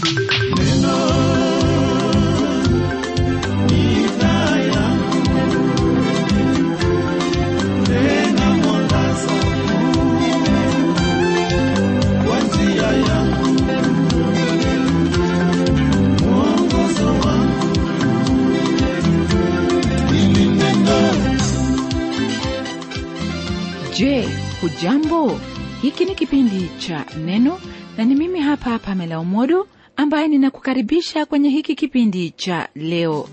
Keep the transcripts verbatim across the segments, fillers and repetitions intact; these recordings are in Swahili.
Je, hujambo? Hiki ni kipindi cha Neno na ni mimi hapa Pamela Omodo ambaye ninakukaribisha kwenye hiki kipindi cha leo.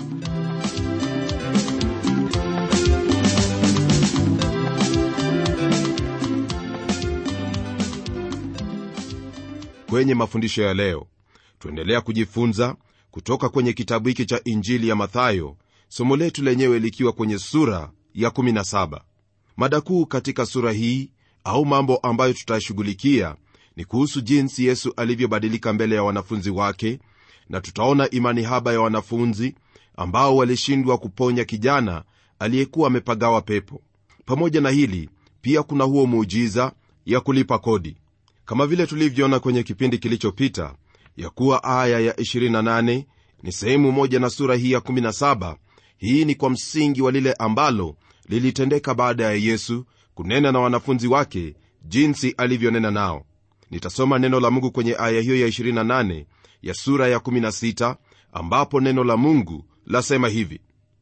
Kwenye mafundisho ya leo, tuendelea kujifunza kutoka kwenye kitabu hiki cha Injili ya Mathayo, somo letu lenyewe likiwa kwenye sura ya kumi na saba. Mada kuu katika sura hii au mambo ambayo tutashughulikia ni kuhusu jinsi Yesu alivyobadilika mbele ya wanafunzi wake, na tutaona imani haba ya wanafunzi ambao walishindwa kuponya kijana aliyekuwa amepagawa pepo. Pamoja na hili, pia kuna huo muujiza ya kulipa kodi. Kama vile tulivyoona kwenye kipindi kilichopita, ya kuwa aya ya ishirini na nane ni sehemu moja na sura hii ya kumi na saba. Hii ni kwa msingi wa lile ambalo lilitendeka baada ya Yesu kunena na wanafunzi wake jinsi alivyonena nao. Nitasoma neno la Mungu kwenye aya hiyo ya ishirini na nane ya sura ya kumi na sita, ambapo neno la Mungu lasema hivi: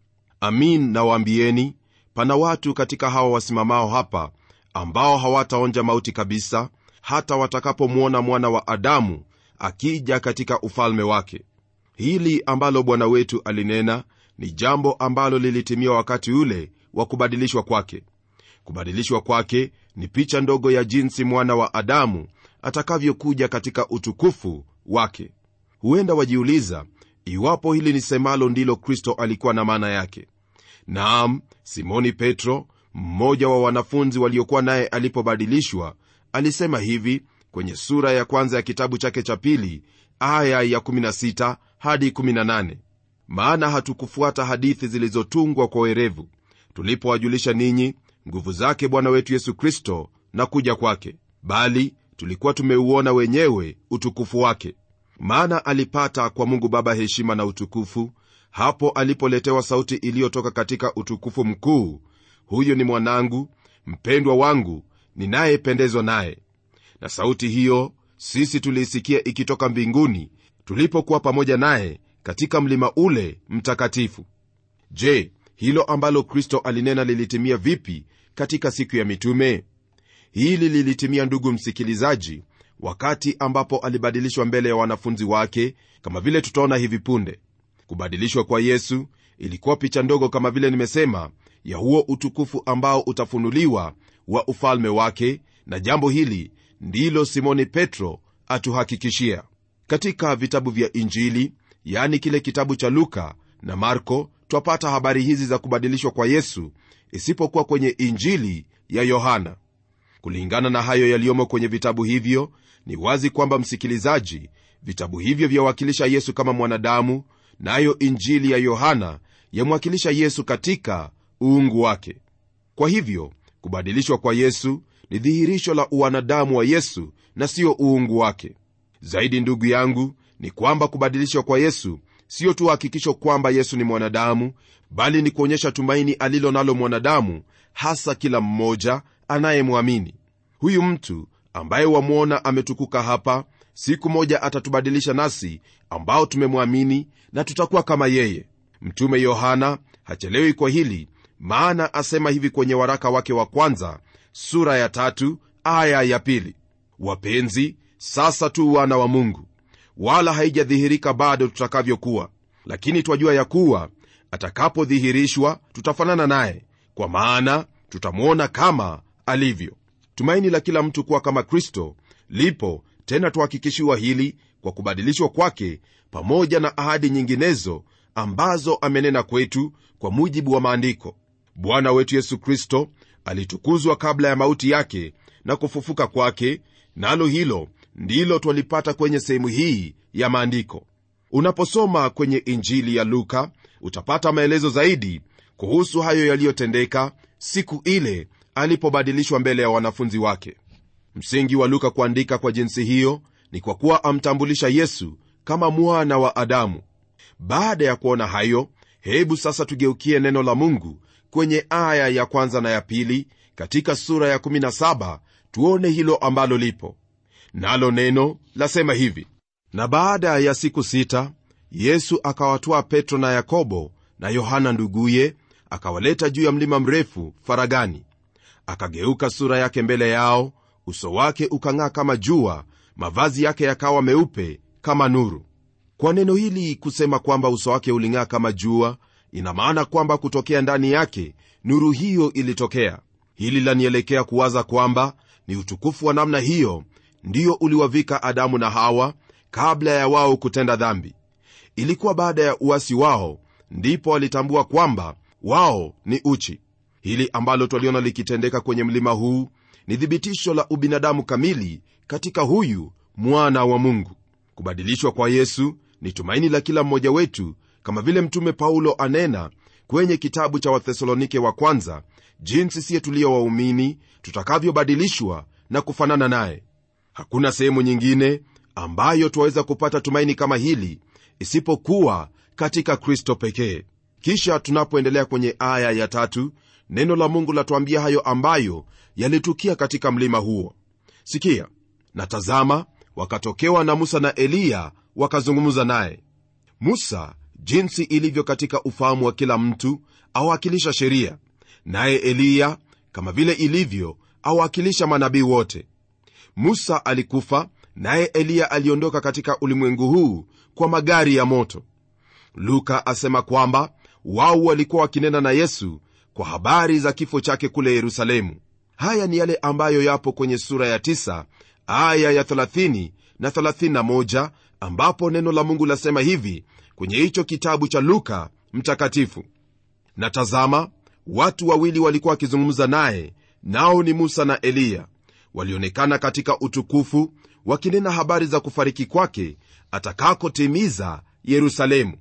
Amin nawaambieni, pana watu katika hawa wasimamao hapa ambao hawataonja mauti kabisa hata watakapomwona Mwana wa Adamu akija katika ufalme wake. Hili ambalo Bwana wetu alinena ni jambo ambalo lilitimia wakati ule wa kubadilishwa kwake. Kubadilishwa kwake ni picha ndogo ya jinsi Mwana wa Adamu atakavyokuja katika utukufu wake. Huenda wajiuliza iwapo hili ni semalo ndilo Kristo alikuwa na maana yake. Naam, Simoni Petro, mmoja wa wanafunzi waliokuwa naye alipobadilishwa, alisema hivi kwenye sura ya kwanza ya kitabu chake cha pili aya ya kumi na sita hadi kumi na nane: maana hatukufuata hadithi zilizotungwa kwa werevu tulipowajulisha ninyi nguvu zake Bwana wetu Yesu Kristo na kuja kwake, bali tulikuwa tumeuona wenyewe utukufu wake. Maana alipata kwa Mungu Baba heshima na utukufu hapo alipoletewa sauti iliyotoka katika utukufu mkuu: huyu ni mwanangu mpendwa wangu, ninayependezwa naye. Na sauti hiyo sisi tuliisikia ikitoka mbinguni tulipokuwa pamoja naye katika mlima ule mtakatifu. Je, hilo ambalo Kristo alinena lilitimia vipi katika siku ya mitume? Hili lilitimia, ndugu msikilizaji, wakati ambapo alibadilishwa mbele ya wanafunzi wake, kama vile tutaona hivi punde. Kubadilishwa kwa Yesu ilikuwa picha ndogo, kama vile nimesema, ya huo utukufu ambao utafunuliwa wa ufalme wake, na jambo hili ndilo Simoni Petro atuhakikishia. Katika vitabu vya Injili, yani kile kitabu cha Luka na Marko, twapata habari hizi za kubadilishwa kwa Yesu, isipokuwa kwenye Injili ya Yohana. Kulingana na hayo yaliyomo kwenye vitabu hivyo, ni wazi kwamba, msikilizaji, vitabu hivyo vyawakilisha Yesu kama mwanadamu, nayo na Injili ya Yohana yamwakilisha Yesu katika uungu wake. Kwa hivyo, kubadilishwa kwa Yesu ni dhihirisho la uwanadamu wa Yesu na sio uungu wake. Zaidi, ndugu yangu, ni kwamba kubadilishwa kwa Yesu sio tu hakikisho kwamba Yesu ni mwanadamu, bali ni kuonyesha tumaini alilo nalo mwanadamu, hasa kila mmoja anayemwamini. Huyu mtu ambaye wamuona ametukuka hapa, siku moja atatubadilisha nasi ambao tumemwamini, na tutakuwa kama yeye. Mtume Yohana hachelewi kwa hili, maana asema hivi kwenye waraka wake wa kwanza sura ya tatu aya ya pili: wapenzi, sasa tu wana wa Mungu, wala haijadhihirika bado tutakavyokuwa, lakini twajua ya kuwa atakapodhihirishwa tutafanana naye, kwa maana tutamwona kama alivyo. Tumaini la kila mtu kuwa kama Kristo lipo, tena tuhakikishiwa hili kwa kubadilishwa kwake, pamoja na ahadi nyinginezo ambazo amenena kwetu kwa mujibu wa maandiko. Bwana wetu Yesu Kristo alitukuzwa kabla ya mauti yake na kufufuka kwake, nalo hilo ndilo twalipata kwenye sehemu hii ya maandiko. Unaposoma kwenye Injili ya Luka, utapata maelezo zaidi kuhusu hayo yaliyotendeka siku ile alipobadilishwa mbele ya wanafunzi wake. Msingi wa Luka kuandika kwa jinsi hiyo ni kwa kuwa amtambulisha Yesu kama mwana wa Adamu. Baada ya kuona hayo, hebu sasa tugeukie neno la Mungu kwenye aya ya kwanza na ya pili katika sura ya kumi na saba, tuone hilo ambalo lipo. Nalo neno lasema hivi: na baada ya siku sita Yesu akawatwaa Petro na Yakobo na Yohana nduguye, akawaleta juu ya mlima mrefu faragani. Akageuka sura yake mbele yao, uso wake ukang'aa kama jua, mavazi yake yakawa meupe kama nuru. Kwa neno hili kusema kwamba uso wake uling'aa kama jua, ina maana kwamba kutokea ndani yake nuru hiyo ilitokea. Hili lanielekea kuwaza kwamba ni utukufu wa namna hiyo ndio uliwavika Adamu na Hawa kabla ya wao kutenda dhambi. Ilikuwa baada ya uasi wao ndipo walitambua kwamba wao ni uchi. Hili ambalo twaliona likitendeka kwenye mlima huu ni thibitisho la ubinadamu kamili katika huyu mwana wa Mungu. Kubadilishwa kwa Yesu ni tumaini la kila mmoja wetu, kama vile mtume Paulo anena kwenye kitabu cha Wathesalonike wa kwanza, jinsi siye tulio waumini tutakavyobadilishwa na kufanana naye. Hakuna sehemu nyingine ambayo twaweza kupata tumaini kama hili isipokuwa katika Kristo pekee. Kisha tunapoendelea kwenye aya ya tatu, neno la Mungu latuambia hayo ambayo yalitukia katika mlima huo. Sikia: na tazama, wakatokewa na Musa na Eliya wakazungumza naye. Musa, jinsi ilivyo katika ufahamu wa kila mtu, awakilisha sheria, naye Eliya kama vile ilivyo awakilisha manabii wote. Musa alikufa, naye Eliya aliondoka katika ulimwengu huu kwa magari ya moto. Luka asema kwamba wao walikuwa wakinena na Yesu kwa habari za kifo chake kule Yerusalemu. Haya ni yale ambayo yapo kwenye sura ya tisa aya ya thelathini na thelathini na moja, ambapo neno la Mungu lasema hivi kwenye hicho kitabu cha Luka mtakatifu: na tazama, watu wawili walikuwa wakizungumza naye, nao ni Musa na Eliya. Walionekana katika utukufu, wakinena habari za kufariki kwake atakakotimiza Yerusalemu.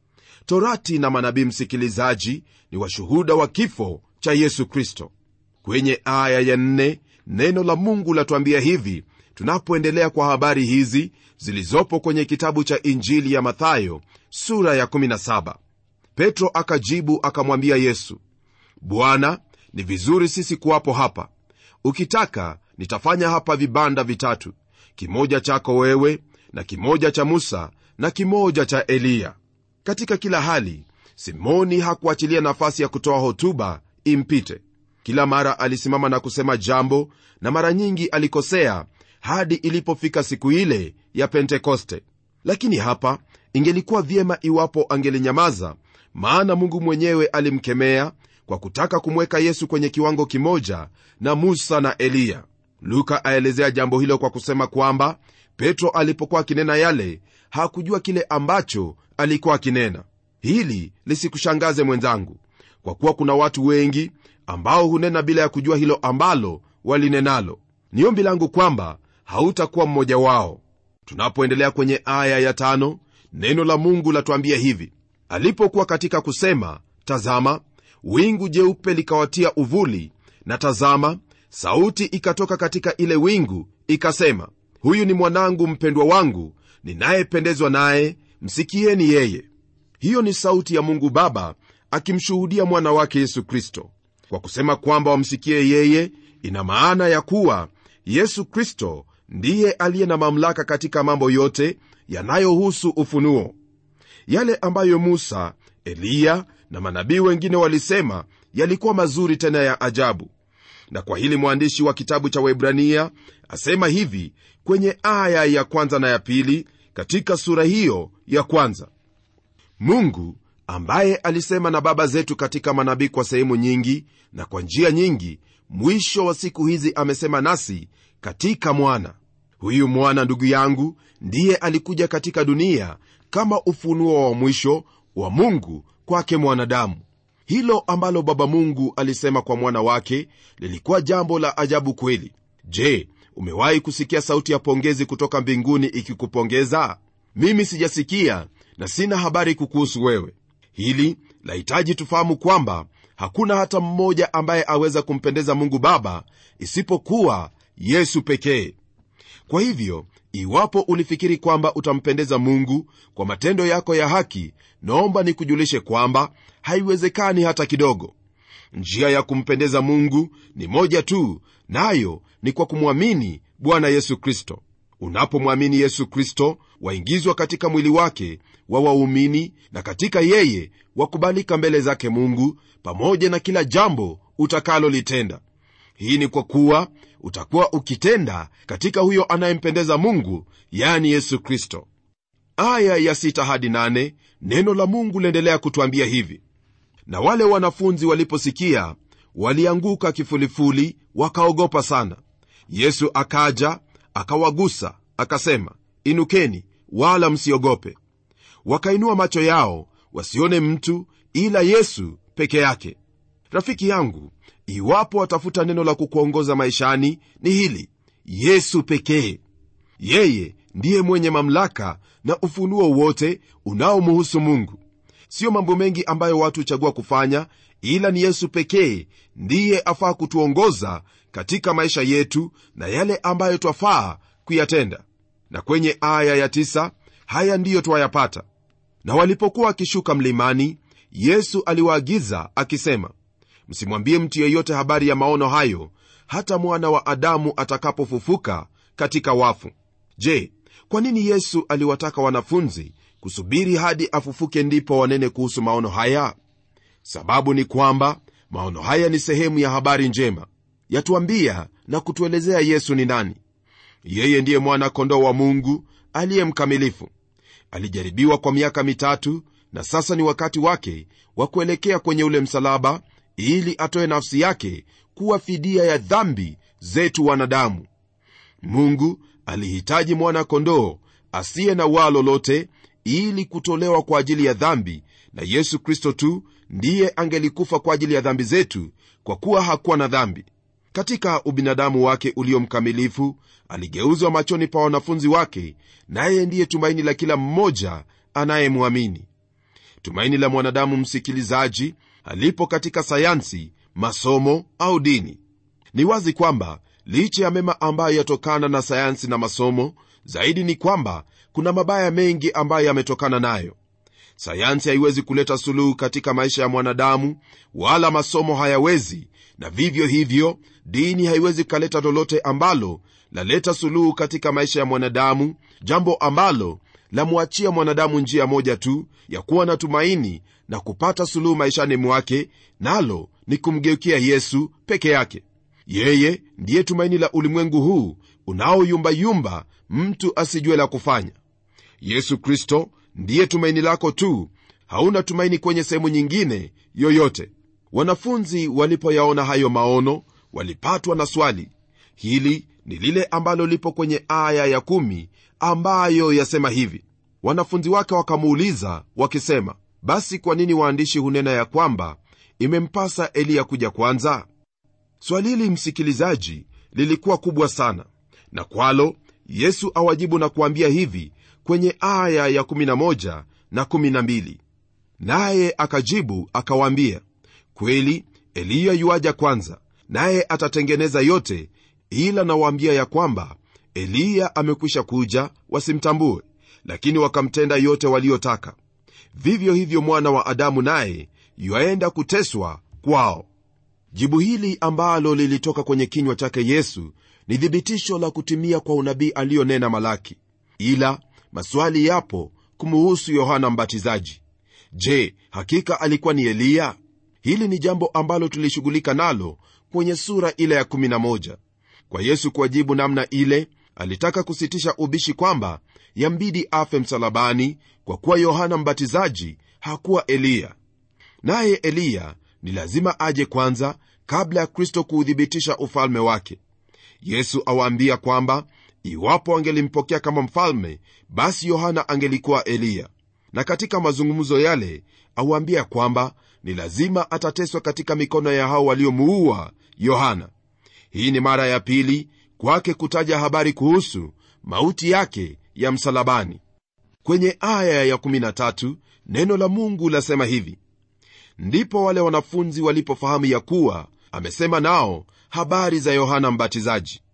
Torati na manabii, msikilizaji, ni washuhuda wa kifo cha Yesu Kristo. Kwenye aya ya nne neno la Mungu latuambia hivi, tunapoendelea kwa habari hizi zilizopo kwenye kitabu cha Injili ya Mathayo sura ya kumi na saba: Petro akajibu akamwambia Yesu, Bwana, ni vizuri sisi kuwapo hapa. Ukitaka nitafanya hapa vibanda vitatu, kimoja chako wewe na kimoja cha Musa na kimoja cha Eliya. Katika kila hali Simoni hakuachilia nafasi ya kutoa hotuba impite. Kila mara alisimama na kusema jambo, na mara nyingi alikosea hadi ilipofika siku ile ya Pentekoste. Lakini hapa ingelikuwa vyema iwapo angelinyamaza, maana Mungu mwenyewe alimkemea kwa kutaka kumweka Yesu kwenye kiwango kimoja na Musa na Eliya. Luka aelezea jambo hilo kwa kusema kwamba Petro alipokuwa akinena yale, hakujua kile ambacho alikuwa akinena. Hili lisikushangaze mwenzangu, kwa kuwa kuna watu wengi ambao hunena bila ya kujua hilo ambalo walinenalo. Ni ombi langu kwamba hautakuwa mmoja wao. Tunapoendelea kwenye aya ya tano, neno la Mungu latuambia hivi: alipokuwa katika kusema, tazama, wingu jeupe likawatia uvuli, na tazama, sauti ikatoka katika ile wingu ikasema, huyu ni mwanangu mpendwa wangu, ninayependezwa naye, msikieni yeye. Hiyo ni sauti ya Mungu Baba akimshuhudia mwana wake Yesu Kristo. Kwa kusema kwamba wamsikie yeye, ina maana ya kuwa Yesu Kristo ndiye aliye na mamlaka katika mambo yote yanayohusu ufunuo. Yale ambayo Musa, Eliya na manabii wengine walisema yalikuwa mazuri tena ya ajabu. Na kwa hili mwandishi wa kitabu cha Waebrania asema hivi kwenye aya ya kwanza na ya pili katika sura hiyo ya kwanza: Mungu ambaye alisema na baba zetu katika manabii kwa sehemu nyingi na kwa njia nyingi, mwisho wa siku hizi amesema nasi katika mwana. Huyu mwana, ndugu yangu, ndiye alikuja katika dunia kama ufunuo wa mwisho wa Mungu kwake mwanadamu. Hilo ambalo baba Mungu alisema kwa mwana wake lilikuwa jambo la ajabu kweli. Je, umewahi kusikia sauti ya pongezi kutoka mbinguni ikikupongeza? Mimi sijasikia na sina habari kukuhusu wewe. Hili lahitaji tufahamu kwamba hakuna hata mmoja ambaye aweza kumpendeza Mungu Baba isipokuwa Yesu pekee. Kwa hivyo, iwapo ulifikiri kwamba utampendeza Mungu kwa matendo yako ya haki, naomba nikujulishe kwamba haiwezekani hata kidogo. Njia ya kumpendeza Mungu ni moja tu, nayo ni kwa kumwamini Bwana Yesu Kristo. Unapomwamini Yesu Kristo, waingizwa katika mwili wake wa waumini, na katika yeye wakubalika mbele zake Mungu pamoja na kila jambo utakalolitenda. Hii ni kwa kuwa utakuwa ukitenda katika huyo anayempendeza Mungu, yani Yesu Kristo. Aya ya sita hadi nane, neno la Mungu liendelea kutuambia hivi: na wale wanafunzi waliposikia walianguka kifulifuli, wakaogopa sana. Yesu akaja akawagusa, akasema, inukeni, wala msiogope. Wakainua macho yao wasione mtu ila Yesu peke yake. Rafiki yangu, iwapo watafuta neno la kukuongoza maishani, ni hili: Yesu pekee. Yeye ndiye mwenye mamlaka na ufunuo wote unaomhusu Mungu. Sio mambo mengi ambayo watu huchagua kufanya, ila ni Yesu pekee ndiye afaa kutuongoza katika maisha yetu na yale ambayo twafaa kuyatenda. Na kwenye aya ya tisa, haya ndiyo twayapata: na walipokuwa akishuka mlimani, Yesu aliwaagiza akisema, msimwambie mtu yeyote habari ya maono hayo, hata mwana wa Adamu atakapofufuka katika wafu. Je, kwa nini Yesu aliwataka wanafunzi kusubiri hadi afufuke ndipo wanene kuhusu maono haya? Sababu ni kwamba maono haya ni sehemu ya habari njema, yatuambia na kutuelezea Yesu ni nani. Yeye ndiye mwana kondoo wa Mungu aliye mkamilifu. Alijaribiwa kwa miaka mitatu, na sasa ni wakati wake wa kuelekea kwenye ule msalaba ili atoe nafsi yake kuwa fidia ya dhambi zetu wanadamu. Mungu alihitaji mwana kondoo asiye na waa lolote ili kutolewa kwa ajili ya dhambi, na Yesu Kristo tu ndiye angelikufa kwa ajili ya dhambi zetu, kwa kuwa hakuwa na dhambi. Katika ubinadamu wake ulio mkamilifu, aligeuzwa machoni pa wanafunzi wake, naye ndiye tumaini la kila mmoja anayemwamini. Tumaini la mwanadamu, msikilizaji, halipo katika sayansi, masomo au dini. Ni wazi kwamba licha ya mema ambayo yatokana na sayansi na masomo, zaidi ni kwamba kuna mabaya mengi ambayo yametokana nayo. Sayansi haiwezi kuleta suluhu katika maisha ya mwanadamu, wala masomo hayawezi, na vivyo hivyo dini haiwezi kuleta lolote ambalo laleta suluhu katika maisha ya mwanadamu, jambo ambalo lamwachia mwanadamu njia moja tu ya kuwa na tumaini na kupata suluhu maishani mwake, nalo ni kumgeukia Yesu peke yake. Yeye ndiye tumaini la ulimwengu huu unaoyumbayumba mtu asijue la kufanya. Yesu Kristo ndiye tumaini lako tu, hauna tumaini kwenye sehemu nyingine yoyote. Wanafunzi walipoyaona hayo maono, walipatwa na swali. Hili ni lile ambalo lipo kwenye aya ya kumi, ambayo yasema hivi: wanafunzi wake wakamuuliza wakisema, basi kwa nini waandishi hunena ya kwamba imempasa Eliya kuja kwanza? Swali hili, msikilizaji, lilikuwa kubwa sana, na kwalo Yesu awajibu na kuambia hivi kwenye aya ya kumi na moja na kumi na mbili: naye akajibu akawaambia, kweli Eliya yuaja kwanza, naye atatengeneza yote, ila nawaambia ya kwamba Eliya amekwisha kuja, wasimtambue, lakini wakamtenda yote waliotaka. Vivyo hivyo mwana wa Adamu naye yuaenda kuteswa kwao. Jibu hili ambalo lilitoka kwenye kinywa chake Yesu ni thibitisho la kutimia kwa unabii alionena Malaki. Ila maswali yapo kumuhusu Yohana Mbatizaji. Je, hakika alikuwa ni Eliya? Hili ni jambo ambalo tulishughulika nalo kwenye sura ile ya kumi na moja. Kwa Yesu kuwajibu namna ile, alitaka kusitisha ubishi kwamba yambidi afe msalabani, kwa kuwa Yohana Mbatizaji hakuwa Eliya. Naye Eliya ni lazima aje kwanza kabla ya Kristo kuudhibitisha ufalme wake. Yesu awaambia kwamba iwapo angelimpokea kama mfalme, basi Yohana angelikuwa Eliya. Na katika mazungumzo yale awaambia kwamba ni lazima atateswa katika mikono ya hao waliomuua Yohana. Hii ni mara ya pili kwake kutaja habari kuhusu mauti yake ya msalabani. Kwenye aya ya kumi na tatu neno la Mungu lasema hivi: ndipo wale wanafunzi walipofahamu ya kuwa amesema nao habari za Yohana Mbatizaji.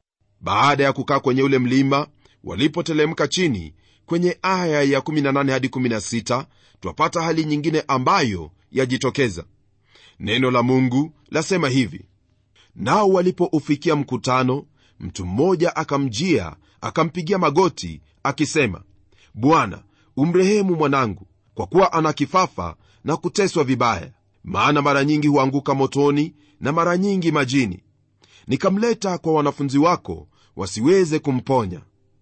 Baada ya kukaa kwenye ule mlima, walipotelemka chini, kwenye aya ya kumi na nane hadi kumi na sita twapata hali nyingine ambayo yajitokeza. Neno la Mungu lasema hivi: nao walipoufikia mkutano, mtu mmoja akamjia, akampigia magoti akisema, Bwana, umrehemu mwanangu, kwa kuwa ana kifafa na kuteswa vibaya, maana mara nyingi huanguka motoni na mara nyingi majini. Nikamleta kwa wanafunzi wako, wasiweze kumponya.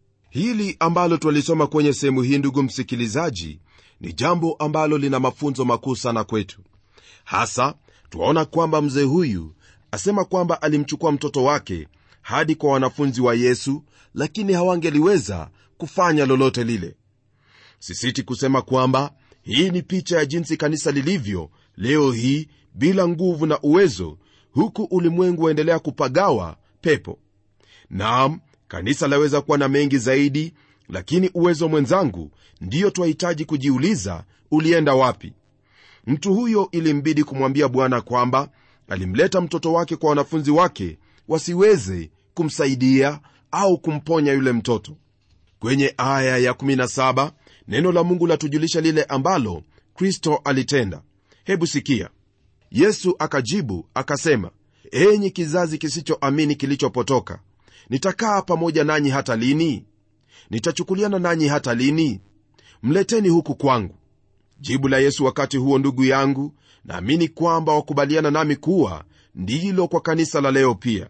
Hili ambalo twalisoma kwenye sehemu hii, ndugu msikilizaji, ni jambo ambalo lina mafunzo makuu sana kwetu. Hasa tuwaona kwamba mzee huyu asema kwamba alimchukua mtoto wake hadi kwa wanafunzi wa Yesu, lakini hawangeliweza kufanya lolote lile. Sisiti kusema kwamba hii ni picha ya jinsi kanisa lilivyo leo hii, bila nguvu na uwezo, huku ulimwengu waendelea kupagawa pepo. Naam, kanisa laweza kuwa na mengi zaidi, lakini uwezo, mwenzangu, ndiyo twahitaji kujiuliza ulienda wapi. Mtu huyo ilimbidi kumwambia Bwana kwamba alimleta mtoto wake kwa wanafunzi wake wasiweze kumsaidia au kumponya yule mtoto. Kwenye aya ya kumi na saba neno la Mungu latujulisha lile ambalo Kristo alitenda. Hebu sikia. Yesu akajibu akasema, enyi kizazi kisichoamini kilichopotoka, nitakaa pamoja nanyi hata lini? Nitachukuliana nanyi hata lini? Mleteni huku kwangu. Jibu la Yesu wakati huo, ndugu yangu, naamini kwamba wakubaliana nami kuwa ndilo kwa kanisa la leo pia,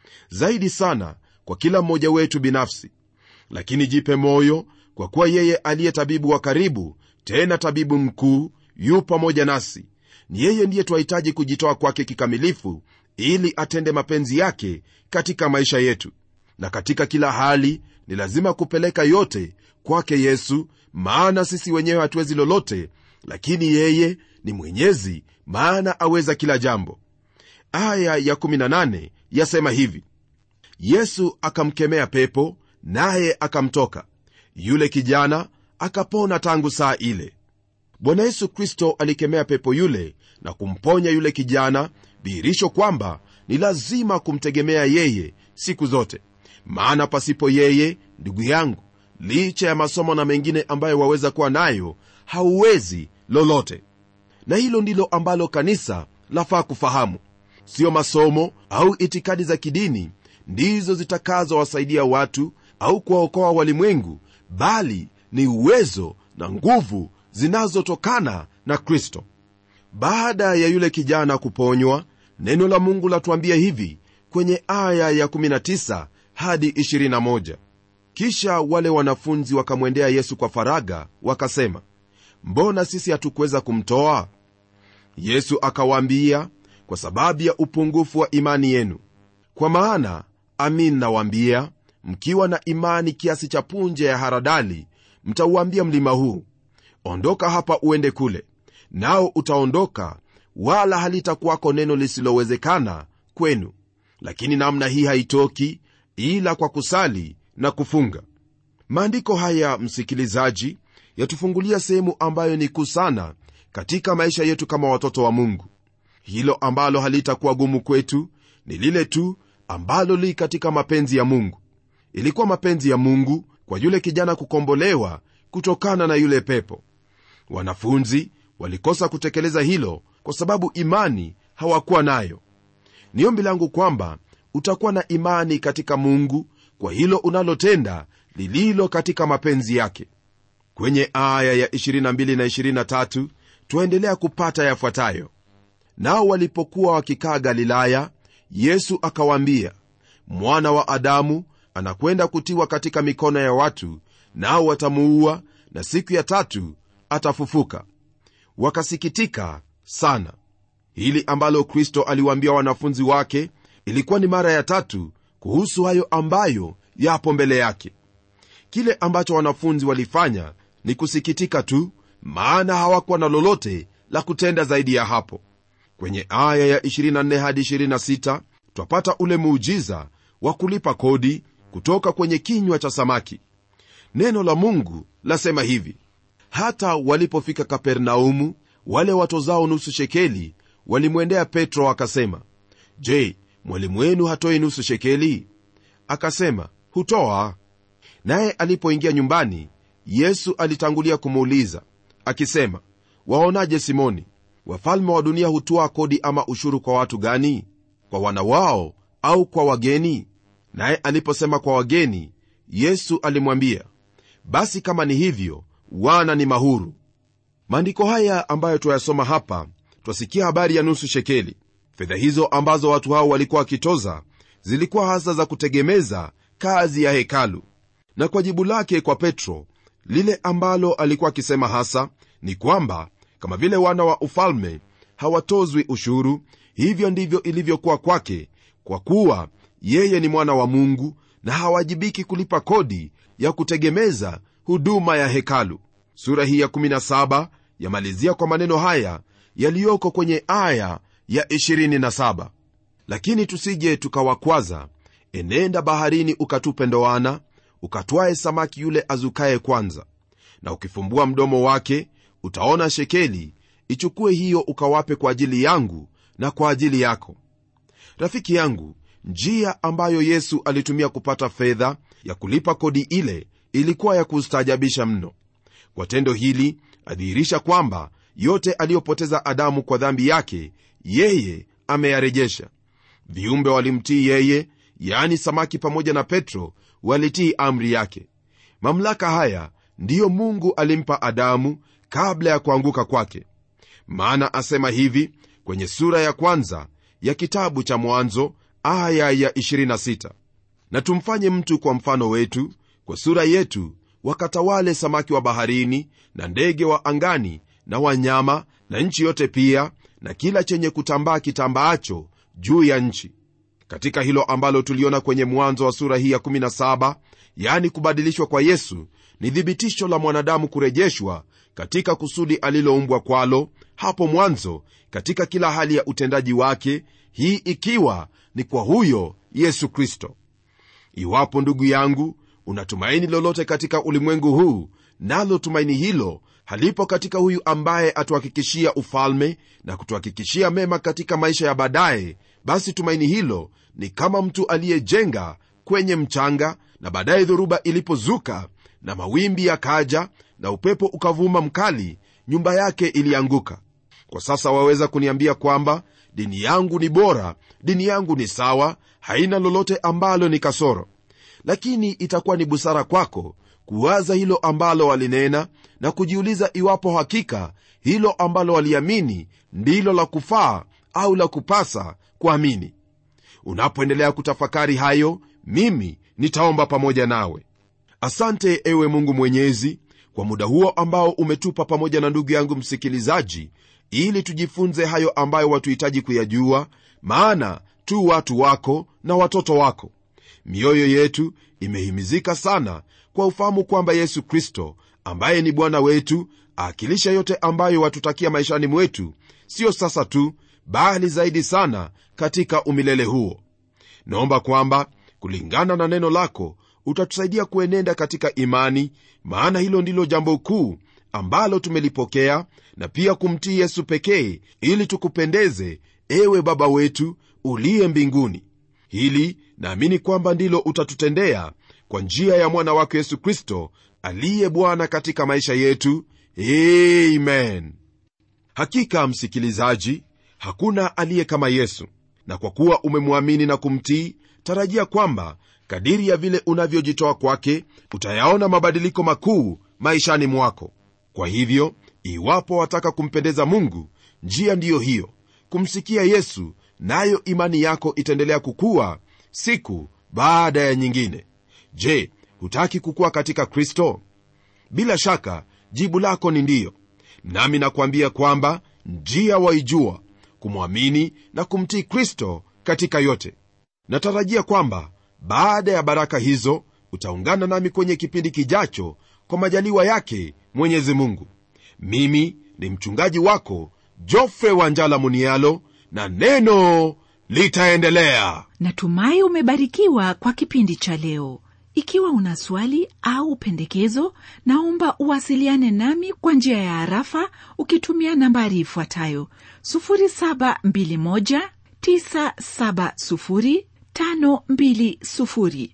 zaidi sana kwa kila mmoja wetu binafsi. Lakini jipe moyo, kwa kuwa yeye aliye tabibu wa karibu, tena tabibu mkuu, yu pamoja nasi. Ni yeye ndiye twahitaji kujitoa kwake kikamilifu, ili atende mapenzi yake katika maisha yetu. Na katika kila hali ni lazima kupeleka yote kwake Yesu, maana sisi wenyewe hatuwezi lolote, lakini yeye ni mwenyezi, maana aweza kila jambo. Aya ya kumi na nane yasema hivi: Yesu akamkemea pepo, naye akamtoka. Yule kijana akapona tangu saa ile. Bwana Yesu Kristo alikemea pepo yule na kumponya yule kijana, dhihirisho kwamba ni lazima kumtegemea yeye siku zote. Maana pasipo yeye, ndugu yangu, licha ya masomo na mengine ambayo waweza kuwa nayo, hauwezi lolote. Na hilo ndilo ambalo kanisa lafaa kufahamu. Sio masomo au itikadi za kidini ndizo zitakazowasaidia watu au kuwaokoa walimwengu, bali ni uwezo na nguvu zinazotokana na Kristo. Baada ya yule kijana kuponywa, neno la Mungu latuambia hivi kwenye aya ya kumi na tisa hadi ishirini na moja: kisha wale wanafunzi wakamwendea Yesu kwa faraga, wakasema, mbona sisi hatukuweza kumtoa? Yesu akawaambia, kwa sababu ya upungufu wa imani yenu. Kwa maana amin nawaambia, mkiwa na imani kiasi cha punje ya haradali, mtauambia mlima huu, ondoka hapa uende kule, nao utaondoka, wala halitakuwako neno lisilowezekana kwenu. Lakini namna hii haitoki ila kwa kusali na kufunga. Maandiko haya, msikilizaji, yatufungulia sehemu ambayo ni kuu sana katika maisha yetu kama watoto wa Mungu. Hilo ambalo halitakuwa gumu kwetu ni lile tu ambalo li katika mapenzi ya Mungu. Ilikuwa mapenzi ya Mungu kwa yule kijana kukombolewa kutokana na yule pepo. Wanafunzi walikosa kutekeleza hilo kwa sababu imani hawakuwa nayo. Ni ombi langu kwamba utakuwa na imani katika Mungu kwa hilo unalotenda lililo katika mapenzi yake. Kwenye aya ya ishirini na mbili na ishirini na tatu tuendelea kupata yafuatayo: nao walipokuwa wakikaa Galilaya, Yesu akawaambia, mwana wa Adamu anakwenda kutiwa katika mikono ya watu, nao watamuua, na siku ya tatu atafufuka. Wakasikitika sana. Hili ambalo Kristo aliwaambia wanafunzi wake ilikuwa ni mara ya tatu kuhusu hayo ambayo yapo mbele yake. Kile ambacho wanafunzi walifanya ni kusikitika tu, maana hawakuwa na lolote la kutenda zaidi ya hapo. Kwenye aya ya ishirini na nne hadi ishirini na sita twapata ule muujiza wa kulipa kodi kutoka kwenye kinywa cha samaki. Neno la Mungu lasema hivi: hata walipofika Kapernaumu, wale watozao nusu shekeli walimwendea Petro wakasema, je, mwalimu wenu hatoi nusu shekeli? akasema, hutoa? Naye alipoingia nyumbani, Yesu alitangulia kumuuliza akisema, waonaje Simoni? Wafalme wa dunia hutoa kodi ama ushuru kwa watu gani? Kwa wana wao au kwa wageni? Naye aliposema kwa wageni, Yesu alimwambia, basi kama ni hivyo, wana ni mahuru. Maandiko haya ambayo tuyasoma hapa, twasikia habari ya nusu shekeli. Fedha hizo ambazo watu hao walikuwa wakitoza zilikuwa hasa za kutegemeza kazi ya hekalu. Na kwa jibu lake kwa Petro, lile ambalo alikuwa akisema hasa ni kwamba kama vile wana wa ufalme hawatozwi ushuru, hivyo ndivyo ilivyokuwa kwake, kwa kuwa yeye ni mwana wa Mungu na hawajibiki kulipa kodi ya kutegemeza huduma ya hekalu. Sura hii ya kumi na saba yamalizia kwa maneno haya yaliyoko kwenye aya ya ishirini na saba, lakini tusije tukawakwaza, enenda baharini ukatupe ndoana, ukatwae samaki yule azukaye kwanza, na ukifumbua mdomo wake utaona shekeli, ichukue hiyo ukawape kwa ajili yangu na kwa ajili yako. Rafiki yangu, njia ambayo Yesu alitumia kupata fedha ya kulipa kodi ile ilikuwa ya kustaajabisha mno. Kwa tendo hili adhihirisha kwamba yote aliyopoteza Adamu kwa dhambi yake yeye ameyarejesha. Viumbe walimtii yeye, yaani samaki pamoja na Petro walitii amri yake. Mamlaka haya ndiyo Mungu alimpa Adamu kabla ya kuanguka kwake. Maana asema hivi kwenye sura ya kwanza ya kitabu cha Mwanzo aya ya ishirini na sita, na tumfanye mtu kwa mfano wetu, kwa sura yetu, wakatawale samaki wa baharini na ndege wa angani na wanyama na nchi yote pia, na kila chenye kutambaa kitambaacho juu ya nchi. Katika hilo ambalo tuliona kwenye mwanzo wa sura hii ya kumi na saba, yani kubadilishwa kwa Yesu, ni thibitisho la mwanadamu kurejeshwa katika kusudi aliloumbwa kwalo hapo mwanzo, katika kila hali ya utendaji wake, hii ikiwa ni kwa huyo Yesu Kristo. Iwapo ndugu yangu unatumaini lolote katika ulimwengu huu, nalo tumaini hilo halipo katika huyu ambaye atuhakikishia ufalme na kutuhakikishia mema katika maisha ya baadaye, basi tumaini hilo ni kama mtu aliyejenga kwenye mchanga, na baadaye dhoruba ilipozuka na mawimbi yakaja na upepo ukavuma mkali, nyumba yake ilianguka. Kwa sasa waweza kuniambia kwamba dini yangu ni bora, dini yangu ni sawa, haina lolote ambalo ni kasoro. Lakini itakuwa ni busara kwako kuwaza hilo ambalo walinena na kujiuliza iwapo hakika hilo ambalo waliamini ndilo la kufaa au la kupasa kuamini. Unapoendelea kutafakari hayo, mimi nitaomba pamoja nawe. Asante ewe Mungu Mwenyezi kwa muda huo ambao umetupa pamoja na ndugu yangu msikilizaji, ili tujifunze hayo ambayo watuhitaji kuyajua, maana tu watu wako na watoto wako. Mioyo yetu imehimizika sana kwa ufahamu kwamba Yesu Kristo ambaye ni Bwana wetu aakilisha yote ambayo watutakia maishani mwetu, sio sasa tu, bali zaidi sana katika umilele huo. Naomba kwamba kulingana na neno lako utatusaidia kuenenda katika imani, maana hilo ndilo jambo kuu ambalo tumelipokea, na pia kumtii Yesu pekee ili tukupendeze, ewe Baba wetu uliye mbinguni. Hili naamini kwamba ndilo utatutendea kwa njia ya mwana wako Yesu Kristo aliye Bwana katika maisha yetu. Amen. Hakika msikilizaji, hakuna aliye kama Yesu, na kwa kuwa umemwamini na kumtii, tarajia kwamba kadiri ya vile unavyojitoa kwake utayaona mabadiliko makuu maishani mwako. Kwa hivyo, iwapo wataka kumpendeza Mungu, njia ndiyo hiyo, kumsikia Yesu, nayo imani yako itaendelea kukua siku baada ya nyingine. Je, hutaki kukua katika Kristo? Bila shaka jibu lako ni ndiyo. Nami nakwambia kwamba njia waijua, kumwamini na kumtii Kristo katika yote. Natarajia kwamba baada ya baraka hizo utaungana nami kwenye kipindi kijacho kwa majaliwa yake Mwenyezi Mungu. Mimi ni mchungaji wako Geoffrey Wanjala Munialo, na neno litaendelea. Natumai umebarikiwa kwa kipindi cha leo. Ikiwa una swali au pendekezo, naomba uwasiliane nami kwa njia ya harafa ukitumia nambari ifuatayo: sufuri saba mbili moja tisa saba sufuri tano mbili sufuri.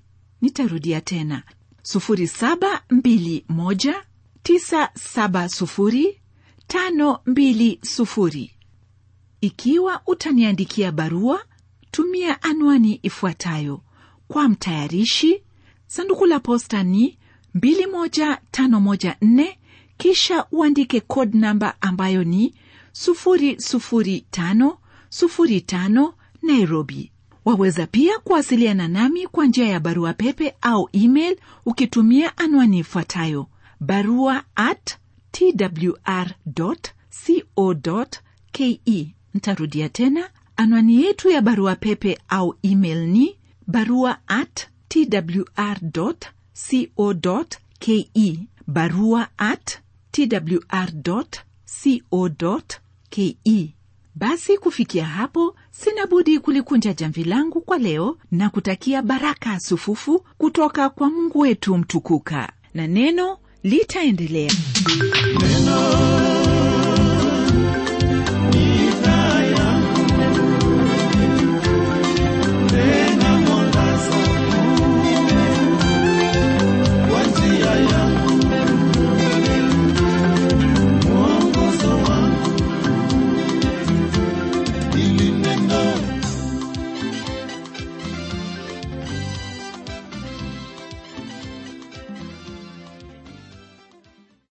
Nitarudia tena, sufuri saba mbili moja tisa saba sufuri tano mbili sufuri. Ikiwa utaniandikia barua, tumia anwani ifuatayo: kwa mtayarishi, sanduku la posta ni mbili moja tano moja nne, kisha uandike code namba ambayo ni sufuri sufuri tano sufuri tano, Nairobi. Waweza pia kuwasiliana nami kwa njia ya barua pepe au email ukitumia anwani ifuatayo: barua at twr dot co dot ke. Nitarudia tena, anwani yetu ya barua pepe au email ni barua at twr dot co dot ke, barua at twr dot co dot ke. Basi kufikia hapo, sina budi kulikunja jamvi langu kwa leo na kutakia baraka sufufu kutoka kwa Mungu wetu mtukuka, na neno litaendelea. Neno